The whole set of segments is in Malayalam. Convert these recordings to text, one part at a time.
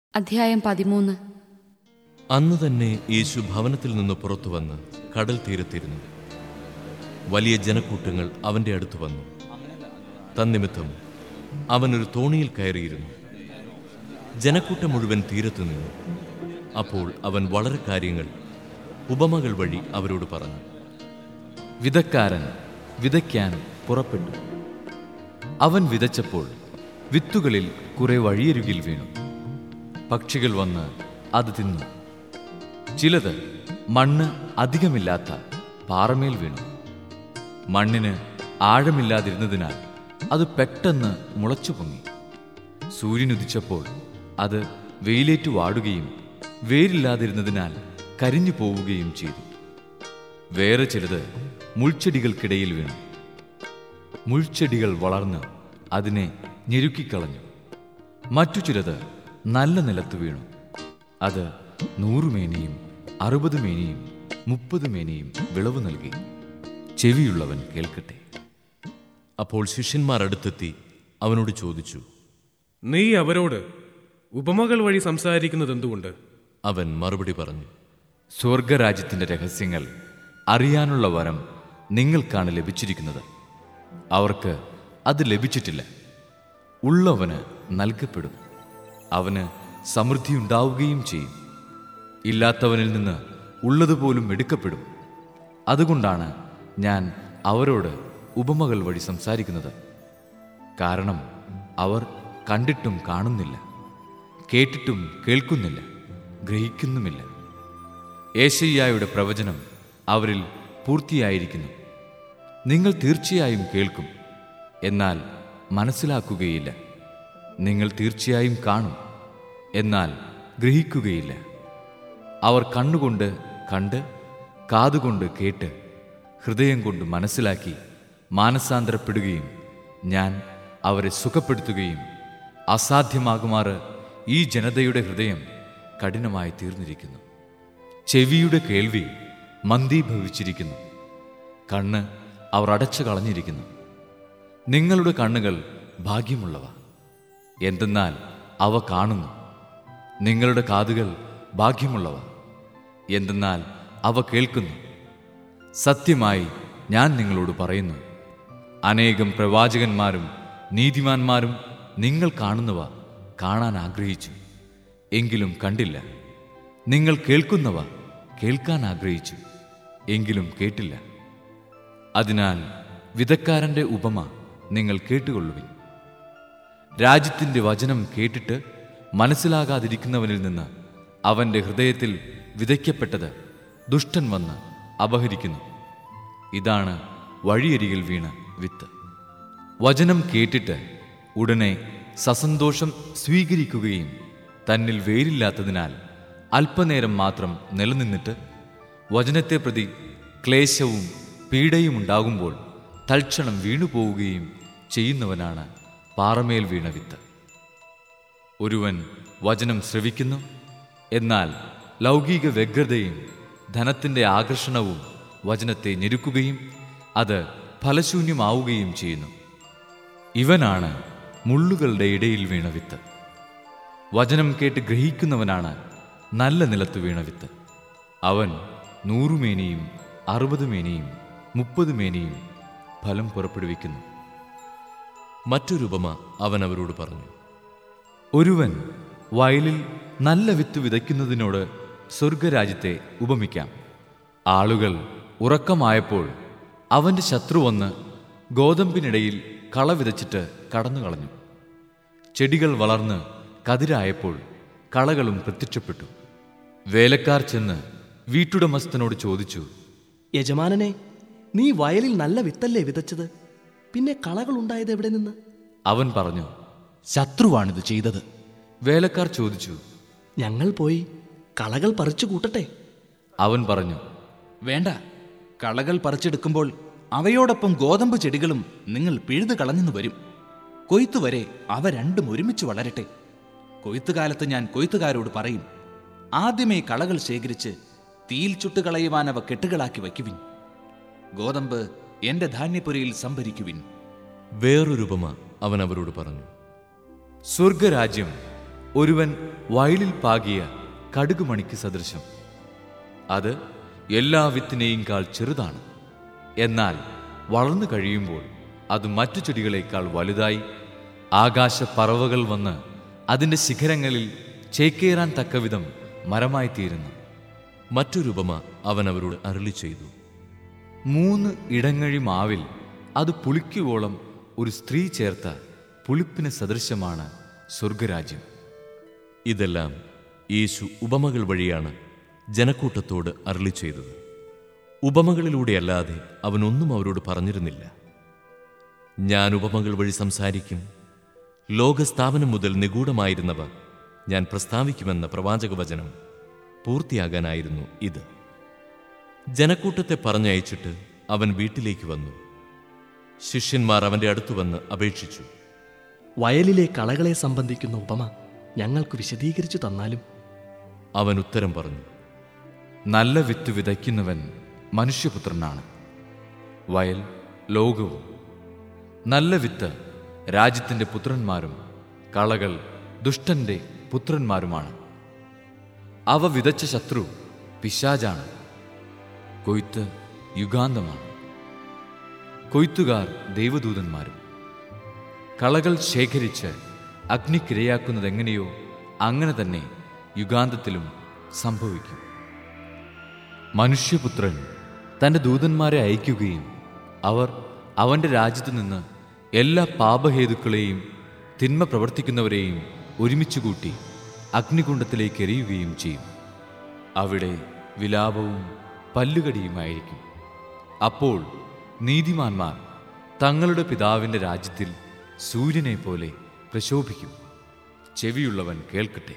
അധ്യായം 13. അന്ന് തന്നെ യേശു ഭവനത്തിൽ നിന്ന് പുറത്തുവന്ന് കടൽ തീരത്തിരുന്നു. വലിയ ജനക്കൂട്ടങ്ങൾ അവന്റെ അടുത്ത് വന്നു. തന്നിമിത്തം അവനൊരു തോണിയിൽ കയറിയിരുന്നു. ജനക്കൂട്ടം മുഴുവൻ തീരത്തു നിന്നു. അപ്പോൾ അവൻ വളരെ കാര്യങ്ങൾ ഉപമകൾ വഴി അവരോട് പറഞ്ഞു. വിതക്കാരൻ വിതയ്ക്കാൻ പുറപ്പെട്ടു. അവൻ വിതച്ചപ്പോൾ വിത്തുകളിൽ കുറെ വഴിയരികിൽ വീണു. പക്ഷികൾ വന്ന് അത് തിന്നു. ചിലത് മണ്ണ് അധികമില്ലാത്ത പാറമേൽ വീണു. മണ്ണിന് ആഴമില്ലാതിരുന്നതിനാൽ അത് പെട്ടെന്ന് മുളച്ചു പൊങ്ങി. സൂര്യനുദിച്ചപ്പോൾ അത് വെയിലേറ്റു വാടുകയും വേരില്ലാതിരുന്നതിനാൽ കരിഞ്ഞു പോവുകയും ചെയ്തു. വേറെ ചിലത് മുൾച്ചെടികൾക്കിടയിൽ വീണു. മുൾച്ചെടികൾ വളർന്ന് അതിനെ ഞെരുക്കിക്കളഞ്ഞു. മറ്റു ചിലത് നല്ല നിലത്ത് വീണു. അത് 100 മേനിയും 60 മേനിയും 30 മേനിയും വിളവ് നൽകി. ചെവിയുള്ളവൻ കേൾക്കട്ടെ. അപ്പോൾ ശിഷ്യന്മാർ അടുത്തെത്തി അവനോട് ചോദിച്ചു, നീ അവരോട് ഉപമകൾ വഴി സംസാരിക്കുന്നത് എന്തുകൊണ്ട്? അവൻ മറുപടി പറഞ്ഞു, സ്വർഗരാജ്യത്തിന്റെ രഹസ്യങ്ങൾ അറിയാനുള്ള വരം നിങ്ങൾക്കാണ് ലഭിച്ചിരിക്കുന്നത്. അവർക്ക് അത് ലഭിച്ചിട്ടില്ല. ഉള്ളവന് നൽകപ്പെടും, അവന് സമൃദ്ധിയുണ്ടാവുകയും ചെയ്യും. ഇല്ലാത്തവനിൽ നിന്ന് ഉള്ളതുപോലും എടുക്കപ്പെടും. അതുകൊണ്ടാണ് ഞാൻ അവരോട് ഉപമകൾ വഴി സംസാരിക്കുന്നത്. കാരണം അവർ കണ്ടിട്ടും കാണുന്നില്ല, കേട്ടിട്ടും കേൾക്കുന്നില്ല, ഗ്രഹിക്കുന്നുമില്ല. യേശയ്യായുടെ പ്രവചനം അവരിൽ പൂർത്തിയായിരിക്കുന്നു. നിങ്ങൾ തീർച്ചയായും കേൾക്കും, എന്നാൽ മനസ്സിലാക്കുകയില്ല. നിങ്ങൾ തീർച്ചയായും കാണും, എന്നാൽ ഗ്രഹിക്കുകയില്ല. അവർ കണ്ണുകൊണ്ട് കണ്ട്, കാതുകൊണ്ട് കേട്ട്, ഹൃദയം കൊണ്ട് മനസ്സിലാക്കി മാനസാന്തരപ്പെടുകയും ഞാൻ അവരെ സുഖപ്പെടുത്തുകയും അസാധ്യമാകുമാറ് ഈ ജനതയുടെ ഹൃദയം കഠിനമായി തീർന്നിരിക്കുന്നു. ചെവിയുടെ കേൾവി മന്ദീഭവിച്ചിരിക്കുന്നു. കണ്ണ് അവർ അടച്ചു കളഞ്ഞിരിക്കുന്നു. നിങ്ങളുടെ കണ്ണുകൾ ഭാഗ്യമുള്ളവ, എന്തെന്നാൽ അവ കാണുന്നു. നിങ്ങളുടെ കാതുകൾ ഭാഗ്യമുള്ളവ, എന്തെന്നാൽ അവ കേൾക്കുന്നു. സത്യമായി ഞാൻ നിങ്ങളോട് പറയുന്നു, അനേകം പ്രവാചകന്മാരും നീതിമാന്മാരും നിങ്ങൾ കാണുന്നവ കാണാൻ ആഗ്രഹിച്ചു, എങ്കിലും കണ്ടില്ല. നിങ്ങൾ കേൾക്കുന്നവ കേൾക്കാൻ ആഗ്രഹിച്ചു, എങ്കിലും കേട്ടില്ല. അതിനാൽ വിതക്കാരന്റെ ഉപമ നിങ്ങൾ കേട്ടുകൊള്ളുവിൻ. രാജ്യത്തിന്റെ വചനം കേട്ടിട്ട് മനസ്സിലാകാതിരിക്കുന്നവനിൽ നിന്ന് അവന്റെ ഹൃദയത്തിൽ വിതയ്ക്കപ്പെട്ടത് ദുഷ്ടൻ വന്ന് അപഹരിക്കുന്നു. ഇതാണ് വഴിയരികിൽ വീണ വിത്ത്. വചനം കേട്ടിട്ട് ഉടനെ സസന്തോഷം സ്വീകരിക്കുകയും തന്നിൽ വേരില്ലാത്തതിനാൽ അല്പനേരം മാത്രം നിലനിന്നിട്ട് വചനത്തെ പ്രതി ക്ലേശവും പീഡയും ഉണ്ടാകുമ്പോൾ തൽക്ഷണം വീണുപോവുകയും ചെയ്യുന്നവനാണ് പാറമേൽ വീണ വിത്ത്. ഒരുവൻ വചനം ശ്രവിക്കുന്നു, എന്നാൽ ലൗകിക വ്യഗ്രതയും ധനത്തിന്റെ ആകർഷണവും വചനത്തെ ഞെരുക്കുകയും അത് ഫലശൂന്യമാവുകയും ചെയ്യുന്നു. ഇവനാണ് മുള്ളുകളുടെ ഇടയിൽ വീണ വിത്ത്. വചനം കേട്ട് ഗ്രഹിക്കുന്നവനാണ് നല്ല നിലത്ത് വീണ വിത്ത്. അവൻ 100 മേനിയും 60 മേനിയും 30 മേനിയും ഫലം പുറപ്പെടുവിക്കുന്നു. മറ്റൊരു ഉപമ അവൻ അവരോട് പറഞ്ഞു. ഒരുവൻ വയലിൽ നല്ല വിത്ത് വിതയ്ക്കുന്നതിനോട് സ്വർഗരാജ്യത്തെ ഉപമിക്കാം. ആളുകൾ ഉറക്കമായപ്പോൾ അവന്റെ ശത്രു വന്ന് ഗോതമ്പിനിടയിൽ കള വിതച്ചിട്ട് കടന്നു കളഞ്ഞു. ചെടികൾ വളർന്ന് കതിരായപ്പോൾ കളകളും പ്രത്യക്ഷപ്പെട്ടു. വേലക്കാർ ചെന്ന് വീട്ടുടമസ്ഥനോട് ചോദിച്ചു, യജമാനനെ, നീ വയലിൽ നല്ല വിത്തല്ലേ വിതച്ചത്? പിന്നെ കളകൾ ഉണ്ടായത് എവിടെ നിന്ന്? അവൻ പറഞ്ഞു, ശത്രുവാണിത് ചെയ്തത്. വേലക്കാർ ചോദിച്ചു, ഞങ്ങൾ പോയി കളകൾ പറിച്ചു കൂട്ടട്ടെ? അവൻ പറഞ്ഞു, വേണ്ട, കളകൾ പറിച്ചെടുക്കുമ്പോൾ അവയോടൊപ്പം ഗോതമ്പ് ചെടികളും നിങ്ങൾ പിഴുതു കളഞ്ഞെന്ന് വരും. കൊയ്ത്തുവരെ അവ രണ്ടും ഒരുമിച്ച് വളരട്ടെ. കൊയ്ത്തുകാലത്ത് ഞാൻ കൊയ്ത്തുകാരോട് പറയും, ആദ്യമേ കളകൾ ശേഖരിച്ച് തീയിൽ ചുട്ടുകളയുവാൻ അവ കെട്ടുകളാക്കി വയ്ക്കുവിൻ. ഗോതമ്പ് എന്റെ ധാന്യപുരയിൽ സംഭരിക്കുവിൻ. വേറൊരു ഉപമ അവൻ അവരോട് പറഞ്ഞു. സ്വർഗരാജ്യം ഒരുവൻ വയലിൽ പാകിയ കടുകുമണിക്ക് സദൃശം. അത് എല്ലാ വിത്തിനെയും കാൾ ചെറുതാണ്. എന്നാൽ വളർന്നു കഴിയുമ്പോൾ അത് മറ്റു ചെടികളേക്കാൾ വലുതായി ആകാശപ്പറവകൾ വന്ന് അതിൻ്റെ ശിഖരങ്ങളിൽ ചേക്കേറാൻ തക്കവിധം മരമായിത്തീരുന്നു. മറ്റൊരുപമ അവൻ അവരോട് അരുളി ചെയ്തു. 3 ഇടങ്ങഴി മാവിൽ അത് പുളിക്കുവോളം ഒരു സ്ത്രീ ചേർത്ത പുളിപ്പിന് സദൃശമാണ് സ്വർഗരാജ്യം. ഇതെല്ലാം യേശു ഉപമകൾ വഴിയാണ് ജനക്കൂട്ടത്തോട് അരുളി ചെയ്തത്. ഉപമകളിലൂടെയല്ലാതെ അവനൊന്നും അവരോട് പറഞ്ഞിരുന്നില്ല. ഞാൻ ഉപമകൾ വഴി സംസാരിക്കും, ലോകസ്ഥാപനം മുതൽ നിഗൂഢമായിരുന്നവ ഞാൻ പ്രസ്താവിക്കുമെന്ന പ്രവാചകവചനം പൂർത്തിയാകാനായിരുന്നു ഇത്. ജനക്കൂട്ടത്തെ പറഞ്ഞയച്ചിട്ട് അവൻ വീട്ടിലേക്ക് വന്നു. ശിഷ്യന്മാർ അവൻ്റെ അടുത്തു വന്ന് അപേക്ഷിച്ചു, വയലിലെ കളകളെ സംബന്ധിക്കുന്ന ഉപമ ഞങ്ങൾക്ക് വിശദീകരിച്ചു തന്നാലും. അവൻ ഉത്തരം പറഞ്ഞു, നല്ല വിത്ത് വിതയ്ക്കുന്നവൻ മനുഷ്യപുത്രനാണ്. വയൽ ലോകവും. നല്ല വിത്ത് രാജ്യത്തിൻ്റെ പുത്രന്മാരും കളകൾ ദുഷ്ടന്റെ പുത്രന്മാരുമാണ്. അവ വിതച്ച ശത്രു പിശാചാണ്. കൊയ്ത്ത് യുഗാന്തമാണ്. കൊയ്ത്തുകാർ ദൈവദൂതന്മാരും. കളകൾ ശേഖരിച്ച് അഗ്നിക്കിരയാക്കുന്നതെങ്ങനെയോ അങ്ങനെ തന്നെ യുഗാന്തത്തിലും സംഭവിക്കും. മനുഷ്യപുത്രൻ തൻ്റെ ദൂതന്മാരെ അയക്കുകയും അവർ അവൻ്റെ രാജ്യത്തു നിന്ന് എല്ലാ പാപഹേതുക്കളെയും തിന്മ പ്രവർത്തിക്കുന്നവരെയും ഒരുമിച്ച് കൂട്ടി അഗ്നികുണ്ഡത്തിലേക്ക് എറിയുകയും ചെയ്യും. അവിടെ വിലാപവും പല്ലുകടിയുമായിരിക്കും. അപ്പോൾ നീതിമാന്മാർ തങ്ങളുടെ പിതാവിൻ്റെ രാജ്യത്തിൽ സൂര്യനെ പോലെ പ്രശോഭിക്കും. ചെവിയുള്ളവൻ കേൾക്കട്ടെ.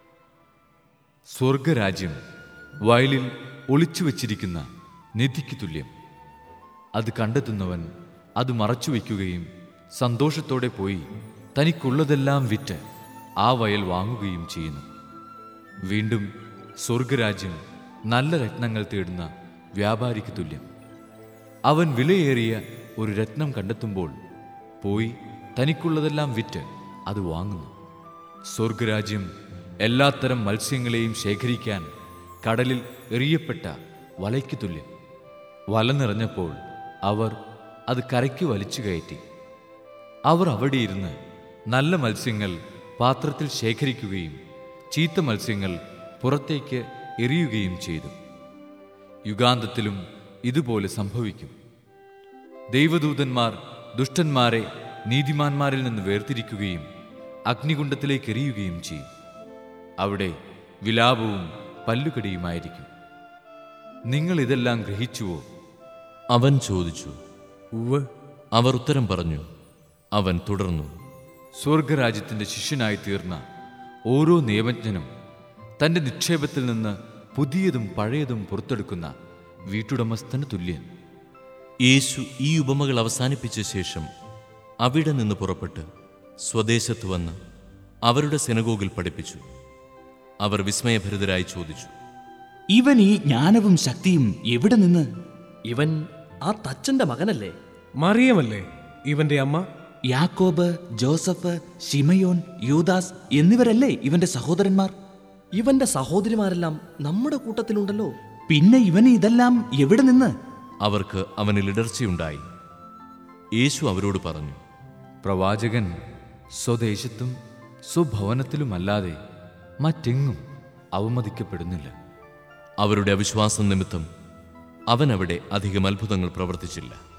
സ്വർഗരാജ്യം വയലിൽ ഒളിച്ചു വച്ചിരിക്കുന്ന നിധിക്ക് തുല്യം. അത് കണ്ടെത്തുന്നവൻ അത് മറച്ചുവെക്കുകയും സന്തോഷത്തോടെ പോയി തനിക്കുള്ളതെല്ലാം വിറ്റ് ആ വയൽ വാങ്ങുകയും ചെയ്യുന്നു. വീണ്ടും സ്വർഗരാജ്യം നല്ല രത്നങ്ങൾ തേടുന്ന വ്യാപാരിക്ക് തുല്യം. അവൻ വിലയേറിയ ഒരു രത്നം കണ്ടെത്തുമ്പോൾ പോയി തനിക്കുള്ളതെല്ലാം വിറ്റ് അത് വാങ്ങുന്നു. സ്വർഗരാജ്യം എല്ലാത്തരം മത്സ്യങ്ങളെയും ശേഖരിക്കാൻ കടലിൽ എറിയപ്പെട്ട വലയ്ക്ക് തുല്യം. വല നിറഞ്ഞപ്പോൾ അവർ അത് കരയ്ക്ക് വലിച്ചു കയറ്റി. അവർ അവിടെ ഇരുന്ന് നല്ല മത്സ്യങ്ങൾ പാത്രത്തിൽ ശേഖരിക്കുകയും ചീത്ത മത്സ്യങ്ങൾ പുറത്തേക്ക് എറിയുകയും ചെയ്തു. യുഗാന്തത്തിലും ഇതുപോലെ സംഭവിക്കും. ദൈവദൂതന്മാർ ദുഷ്ടന്മാരെ നീതിമാന്മാരിൽ നിന്ന് വേർതിരിക്കുകയും അഗ്നികുണ്ഡത്തിലേക്ക് എറിയുകയും ചെയ്യും. അവിടെ വിലാപവും പല്ലുകടിയുമായിരിക്കും. നിങ്ങൾ ഇതെല്ലാം ഗ്രഹിച്ചുവോ? അവൻ ചോദിച്ചു. ഉവ്വ്. അവർ ഉത്തരം പറഞ്ഞു. അവൻ തുടർന്നു, സ്വർഗരാജ്യത്തിൻ്റെ ശിഷ്യനായി തീർന്ന ഓരോ നിയമജ്ഞനും തൻ്റെ നിക്ഷേപത്തിൽ നിന്ന് പുതിയതും പഴയതും പുറത്തെടുക്കുന്ന വീട്ടുടമസ്ഥന് തുല്യൻ. യേശു ഈ ഉപമകൾ അവസാനിപ്പിച്ച ശേഷം അവിടെ നിന്ന് പുറപ്പെട്ട് സ്വദേശത്ത് വന്ന് അവരുടെ സിനഗോഗിൽ പഠിപ്പിച്ചു. അവർ വിസ്മയഭരിതരായി ചോദിച്ചു, ഇവൻ ഈ ജ്ഞാനവും ശക്തിയും എവിടെ നിന്ന്? ഇവൻ ആ തച്ചന്റെ മകനല്ലേ? മറിയമല്ലേ ഇവന്റെ അമ്മ? യാക്കോബ്, ജോസഫ്, ശിമയോൻ, യൂദാസ് എന്നിവരല്ലേ ഇവന്റെ സഹോദരന്മാർ? ഇവന്റെ സഹോദരിമാരെല്ലാം നമ്മുടെ കൂട്ടത്തിലുണ്ടല്ലോ. പിന്നെ ഇവന് ഇതെല്ലാം എവിടെ നിന്ന്? അവർക്ക് അവനിൽ ഇടർച്ചയുണ്ടായി. യേശു അവരോട് പറഞ്ഞു, പ്രവാചകൻ സ്വദേശത്തും സ്വഭവനത്തിലുമല്ലാതെ മറ്റെങ്ങും അവമതിക്കപ്പെടുന്നില്ല. അവരുടെ അവിശ്വാസം നിമിത്തം അവൻ അവിടെ അധികം അത്ഭുതങ്ങൾ പ്രവർത്തിച്ചില്ല.